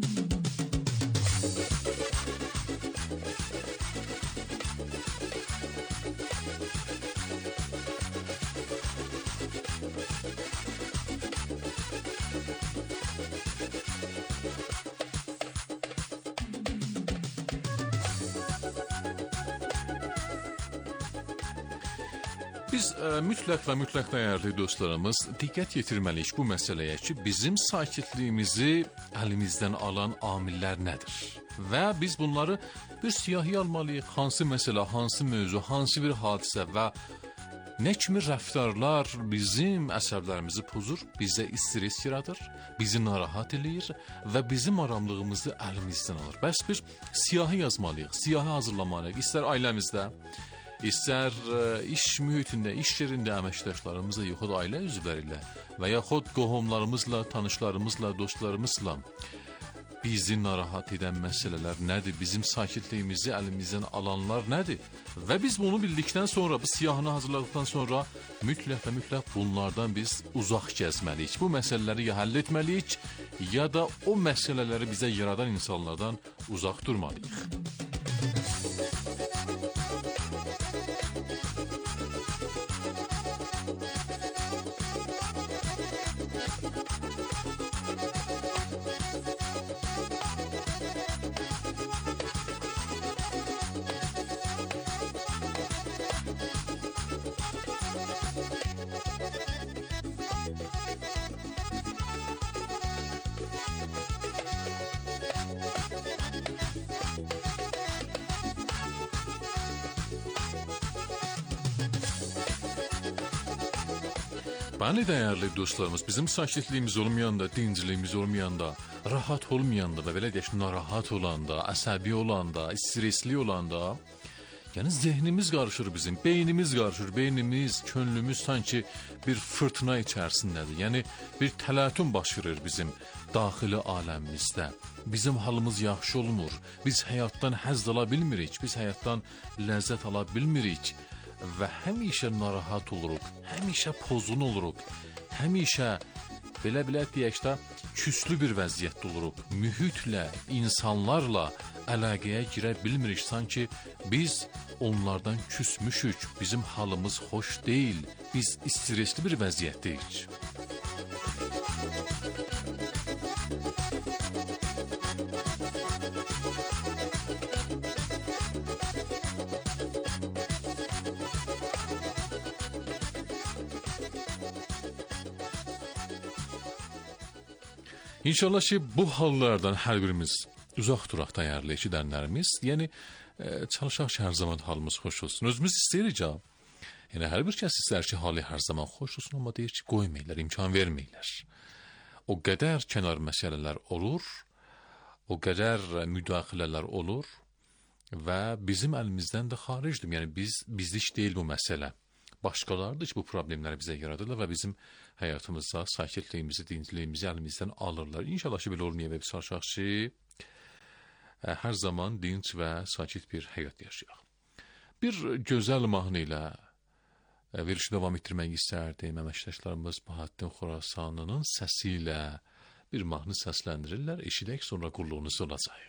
Biz ə, mütləq və mütləq dəyərli dostlarımız diqqət yetirməliyik bu məsələyə ki, bizim sakitliyimizi əlimizdən alan amillər nədir? Və biz bunları bir siyahıya almalıyıq. Hansı məsələ, hansı mövzu, hansı bir hadisə və nə kimi rəftarlar bizim əsəblərimizi pozur, bizə stres yaradır, bizi narahat eləyir və bizim aramlığımızı əlimizdən alır. Bəs bir siyahı yazmalıyıq, siyahı hazırlamalıyıq. İstər ailəmizdə, İstər iş mühitində, iş yerində əməkdaşlarımızla, yaxud ailə üzvləri ilə və yaxud qohumlarımızla, tanışlarımızla, dostlarımızla bizi narahat edən məsələlər nədir? Bizim sakitliyimizi əlimizdən alanlar nədir? Və biz bunu bildikdən sonra, bu siyahını hazırladıktan sonra mütləq və mütləq bunlardan biz uzaq gəzməliyik. Bu məsələləri ya həll etməliyik, ya da o məsələləri bizə yaradan insanlardan uzaq durmalıyıq. Bəli, dəyərli dostlarımız, bizim sakitliyimiz olmayanda, dincliyimiz olmayanda, rahat olmayanda və belə deyək, narahat olanda, əsəbi olanda, stresli olanda, yəni zehnimiz qarışır bizim, beynimiz qarışır, beynimiz, könlümüz sanki bir fırtına içərisindədir. Yəni bir təlatüm baş verir bizim daxili aləmimizdə. Bizim halımız yaxşı olmur, biz həyatdan həzz ala bilmirik, biz həyatdan ləzzət ala bilmirik. Və həmişə narahat oluruq, həmişə pozğun oluruq, həmişə belə-belə deyək də küslü bir vəziyyətdə oluruq. Mühitlə, insanlarla əlaqəyə girə bilmirik, sanki biz onlardan küsmüşük, bizim halımız xoş deyil, biz stresli bir vəziyyətdəyik. İnşallah ki, bu hallardan hər birimiz uzaq duraq dəyərli eşidənlərimiz. Yəni, e, çalışaq ki, hər zaman halımız xoş olsun. Özümüz istəyirik ya. Yəni, hər bir kəs istər ki, halı hər zaman xoş olsun, amma deyir ki, qoymayırlar, imkan verməyirlər. O qədər kənar məsələlər olur, o qədər müdaxilələr olur və bizim əlimizdən də xaricdir. Yəni biz bizdə iş deyil bu məsələ. Başqalarıdır ki, bu problemləri bizə yaradırlar və bizim həyatımızda sakitliyimizi, dincliyimizi əlimizdən alırlar. İnşallah ki, belə olmaya və biz çalışaq ki, hər zaman dinc və sakit bir həyat yaşayaq. Bir gözəl mahnı ilə verilişi davam etdirmək istərdim. Əməkdaşlarımız Bahattin Xorasanlının səsi ilə bir mahnı səsləndirirlər. Eşidək, sonra qulluğunuz olacaq.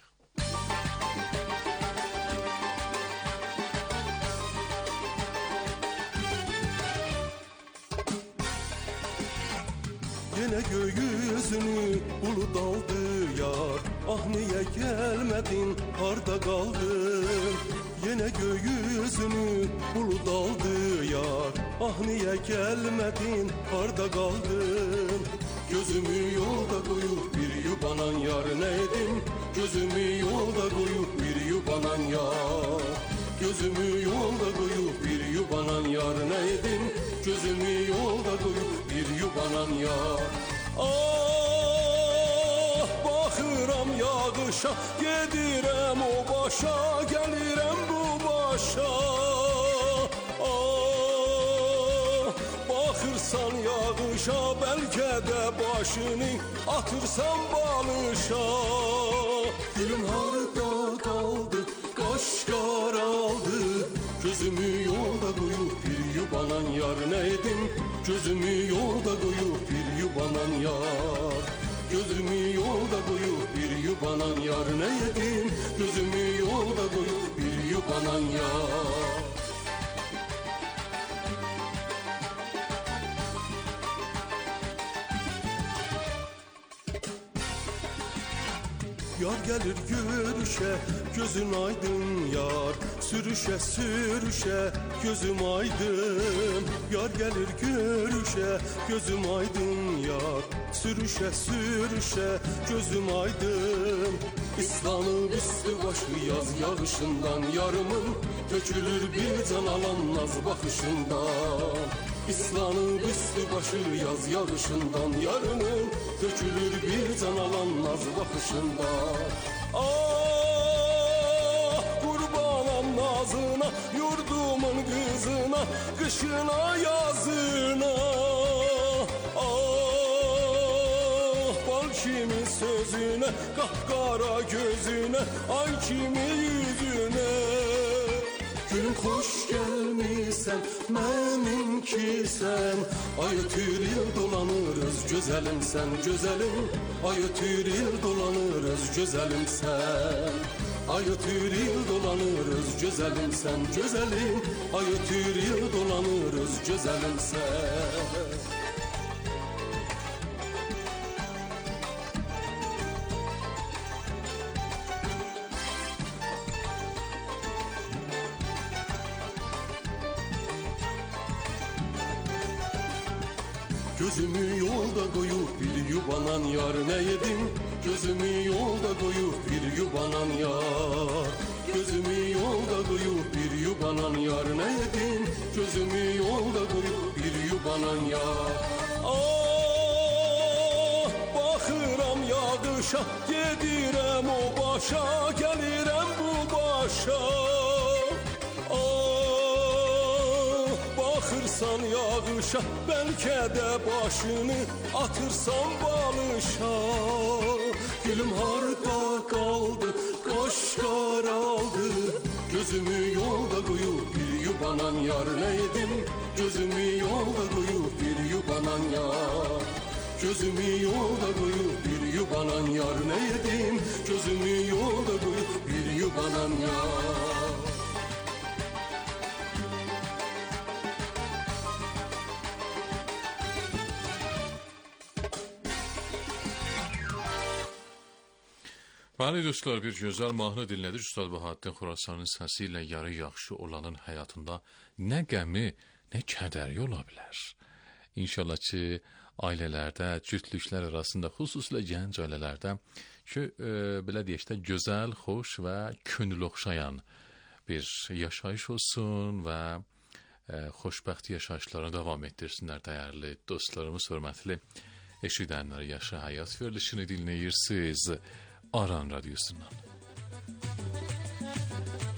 Yine gökyüzünü bulut aldı yar. Ah niye gelmedin, harda kaldın? Yine gökyüzünü bulut aldı yar. Ah niye gelmedin, harda kaldın? Gözümü yolda koyup bir yubanan yar neydim? Gözümü yolda koyup bir yubanan yar. Gözümü yolda koyup bir yubanan yar neydim? Gözümü yolda koyup bir yubanan yar. Ah bakıram yağışa, gedirem o başa, gelirem bu başa. Ah bakırsan yağışa, belki de başını atırsan balışa. Gülüm harda kaldı, kaş karaldı. Gözümü yolda koyup bir yubanan yar neydim? Gözümü yolda koyup bir yubanan yar. Gözümü yolda koyup bir yubanan yar neydim? Gözümü yolda koyup bir yubanan yar. Yar gelir görüşe, gözün aydın yar. Sürüşe sürüşe, gözüm aydın. Yar gelir görüşe, gözüm aydın yar. Sürüşe sürüşe, gözüm aydın. İslanıp üstü başı yaz yağışından yarımın. Dökülür bir can alan naz bakışından. İslanıp üstü başı yaz yağışından yarımın. Dökülür bir can alan naz bakışından. Ah kurbanam nazına, yurdumun kızına, kışına yazına. Ah bal kimi sözüne, kahkara gözüne, ay kimi yüzüne. Gülüm hoş gelmişsen, mənim ki sen. Ay ötür il dolanırız, güzelim sen, güzelim. Ay ötür il dolanırız, güzelim sen. Ay ötür il dolanırız, güzelim sen, güzelim. Ay ötür il dolanırız, güzelim sen. Gözümü yolda koyup bir yubanan yar ne yedim? Gözümü yolda koyup bir yubanan yar. Gözümü yolda koyup bir yubanan yar ne yedim? Gözümü yolda koyup bir yubanan yar. Ah bakıram yağışa, gedirem o başa, gelirem bu başa. Bakırsan yağışa, belki de başını atırsan balışa. Gülüm harda kaldı, kaş karaldı. Gözümü yolda koyup bir yubanan yar neydim? Gözümü yolda koyup bir yubanan yar. Gözümü yolda koyup bir yubanan yar neydim? Gözümü yolda koyup bir yubanan yar. Bəli dostlar, bir gözəl mahnı dinlədik. Üstad Bahattin Xorasanın səsi ilə yarı yaxşı olanın həyatında nə qəmi, nə kədəri ola bilər. İnşallah ki, ailələrdə, cütlüklər arasında, xüsusilə gənc ailələrdə ki, e, belə deyək də, gözəl, xoş və könül oxşayan bir yaşayış olsun və e, xoşbəxt yaşayışlarına davam etdirsinlər dəyərli dostlarımız, hörmətli eşidənlər. Yaşa həyat verilişini dinləyirsiniz Aran Radyosu'ndan.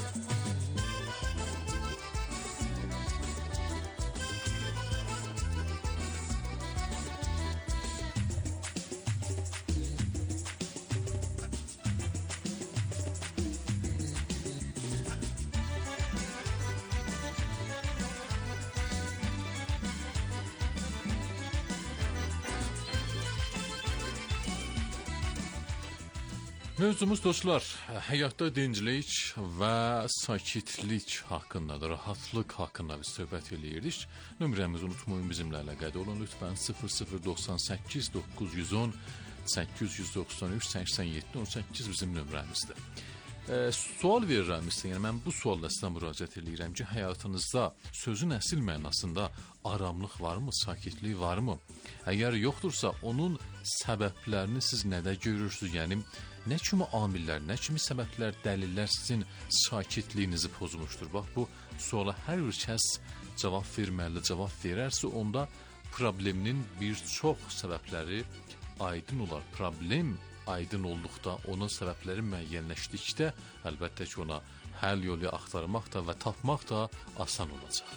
Mövzumuz dostlar, həyatda dinclik və sakitlik haqqındadır, rahatlıq haqqında biz söhbət eləyirdik. Nömrəmizi unutmayın, bizimlə əlaqədə olun lütfən sıfır sıfır doxsan səkkiz doqquz yüz on səkkiz yüz doxsan üç səksən yeddi on səkkiz bizim nömrəmizdir. E, sual verirəm sizə, yəni mən bu sualla sizə müraciət eləyirəm ki, həyatınızda sözün əsl mənasında aramlıq varmı, sakitlik varmı? Əgər yoxdursa, onun səbəblərini siz nədə görürsünüz? Yəni nə kimi amillər, nə kimi səbəblər, dəlillər sizin sakitliyinizi pozmuşdur? Bax, bu suala hər bir kəs cavab verməli, cavab verərsə, onda probleminin bir çox səbəbləri aydın olar. Problem aydın olduqda, onun səbəbləri müəyyənləşdikdə, əlbəttə ki, ona həll yolu axtarmaq da və tapmaq da asan olacaq.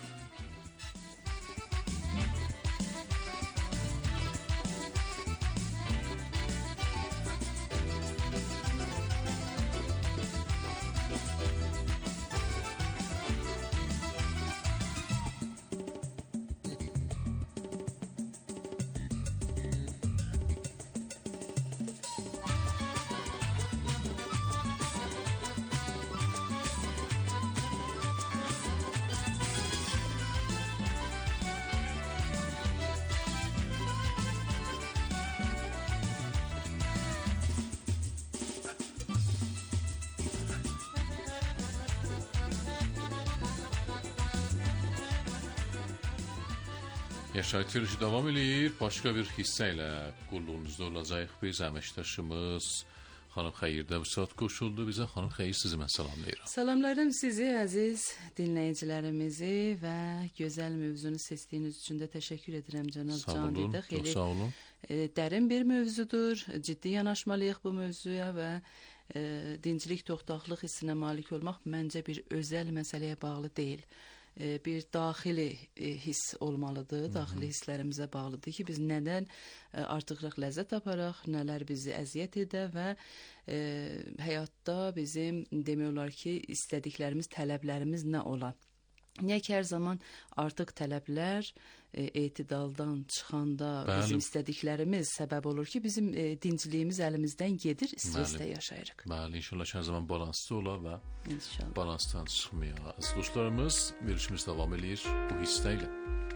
Yaşayış verilişi davam edir. Başqa bir hissə ilə qulluğunuzda olacaq biz əməkdaşımız Xanım Xeyir də bu saat qoşuldu bizə. Xanım Xeyir, sizi mən salamlayıram. Salamlarım sizi əziz dinləyicilərimizi və gözəl mövzunu seçdiyiniz üçün də təşəkkür edirəm cənab Can Didə. Xeyli sağ olun. E, dərin bir mövzudur. Ciddi yanaşmalıyıq bu mövzuya və e, dinclik, toxtaqlıq hissinə malik olmaq məncə bir özəl məsələyə bağlı deyil. Bir daxili hiss olmalıdır, daxili hisslərimizə bağlıdır ki, biz nədən artıqlıq ləzzət aparaq, nələr bizi əziyyət edə və e, həyatda bizim demək olar ki, istədiklərimiz, tələblərimiz nə ola. Niyə ki, hər zaman artıq tələblər e, etidaldan çıxanda Bəli. bizim istədiklərimiz səbəb olur ki, bizim e, dincliyimiz əlimizdən gedir, stressdə yaşayırıq. Bəli, inşallah hər zaman balanslı ola və İnşallah. balansdan çıxmayaq. Dostlarımız, verilişimiz davam edir bu hissdə ilə.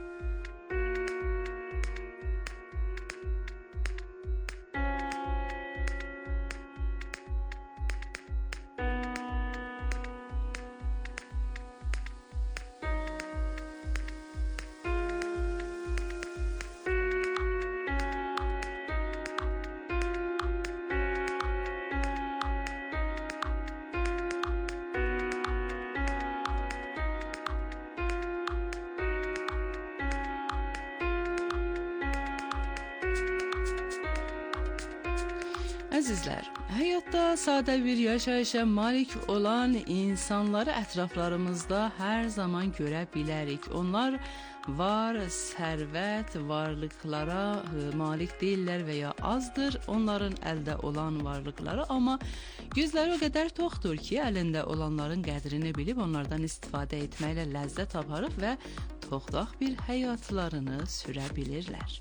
Əzizlər, həyatda sadə bir yaşayışa malik olan insanları ətraflarımızda hər zaman görə bilərik. Onlar var, sərvət, varlıqlara malik deyirlər və ya azdır onların əldə olan varlıqları, amma gözləri o qədər toxdur ki, əlində olanların qədrini bilib onlardan istifadə etməklə ləzzət aparıb və toxtaq bir həyatlarını sürə bilirlər.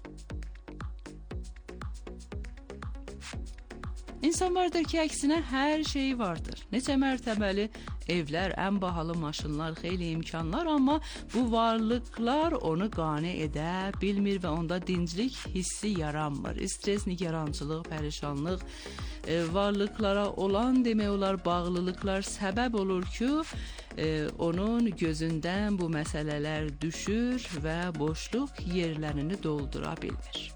İnsan vardır ki, əksinə hər şey vardır. Neçə mərtəbəli evlər, ən bahalı maşınlar, xeyli imkanlar, amma bu varlıqlar onu qane edə bilmir və onda dinclik hissi yaranmır. Stres, nigarançılıq, pərişanlıq, e, varlıqlara olan demək olar bağlılıqlar səbəb olur ki, e, onun gözündən bu məsələlər düşür və boşluq yerlərini doldura bilmir.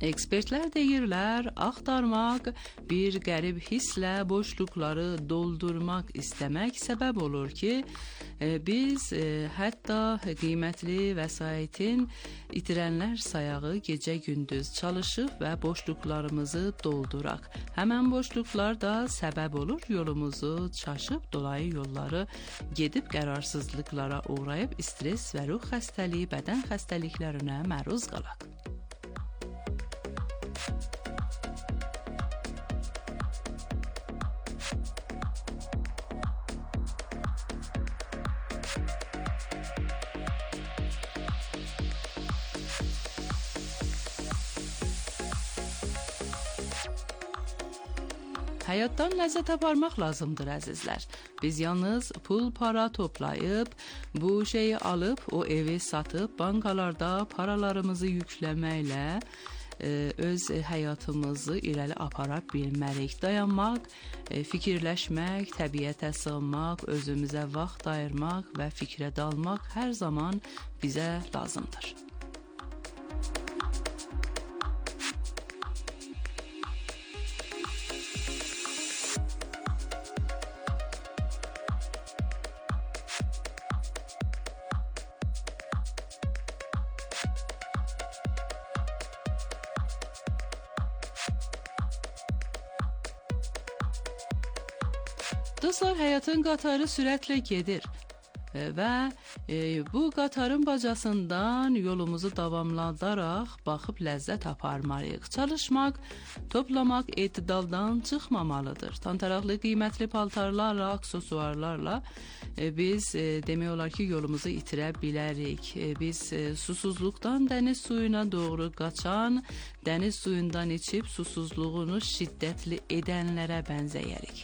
Ekspertlər deyirlər, axtarmaq bir qərib hisslə boşluqları doldurmaq istəmək səbəb olur ki, biz hətta qiymətli vəsaitin itirənlər sayağı gecə-gündüz çalışıb və boşluqlarımızı dolduraq. Həmən boşluqlar da səbəb olur yolumuzu çaşıb, dolayı yolları gedib qərarsızlıqlara uğrayıb, stres və ruh xəstəliyi, bədən xəstəliklərinə məruz qalaq. Həyatdan ləzzət aparmaq lazımdır, əzizlər. Biz yalnız pul para toplayıb, bu şeyi alıb, o evi satıb, bankalarda paralarımızı yükləməklə e, öz həyatımızı irəli apara bilmərik. Dayanmaq, e, fikirləşmək, təbiətə sığınmaq, özümüzə vaxt ayırmaq və fikrə dalmaq hər zaman bizə lazımdır. Dostlar, həyatın qatarı sürətlə gedir və e, bu qatarın bacasından yolumuzu davamladaraq baxıb ləzzət aparmalıyıq. Çalışmaq, toplamaq etidaldan çıxmamalıdır. Tantaraqlı qiymətli paltarlarla, aksesuarlarla e, biz e, demək olar ki, yolumuzu itirə bilərik. E, biz e, susuzluqdan dəniz suyuna doğru qaçan, dəniz suyundan içib susuzluğunu şiddətli edənlərə bənzəyərik.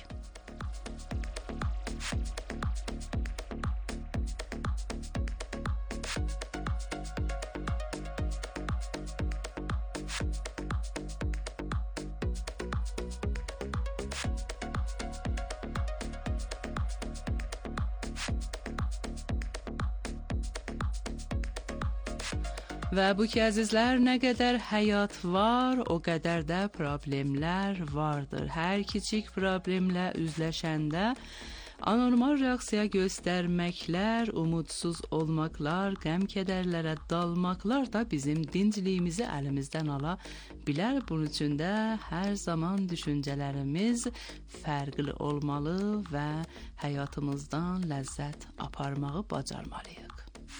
Və bu ki, əzizlər, nə qədər həyat var, o qədər də problemlər vardır. Hər kiçik problemlə üzləşəndə anormal reaksiya göstərməklər, umudsuz olmaqlar, qəm-kədərlərə dalmaqlar da bizim dincliyimizi əlimizdən ala bilər. Bunun üçün də hər zaman düşüncələrimiz fərqli olmalı və həyatımızdan ləzzət aparmağı bacarmalıyıq.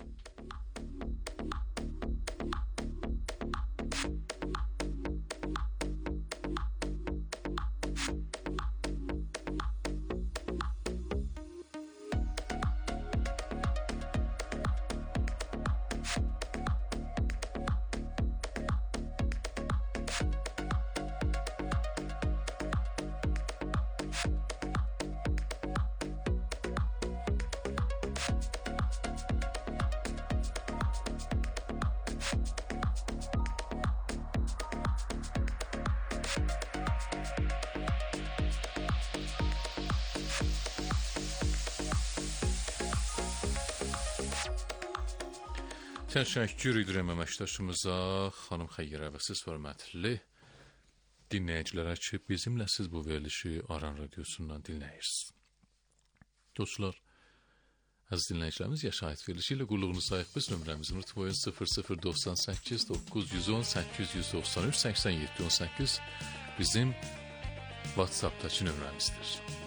Təşəkkür edirəm əməkdaşımıza, xanım Xəyyərə və siz hörmətli dinləyicilərə ki, bizimlə siz bu verilişi Aran Radiosundan dinləyirsiniz. Dostlar, əziz dinləyicilərimiz, yaşayət verilişi ilə qulluğunuz sayıq biz nömrəmizin rütboyun sıfır sıfır doxsan səkkiz doqquz yüz on səkkiz yüz doxsan üç səksən yeddi on səkkiz bizim WhatsApp'dakı nömrəmizdir.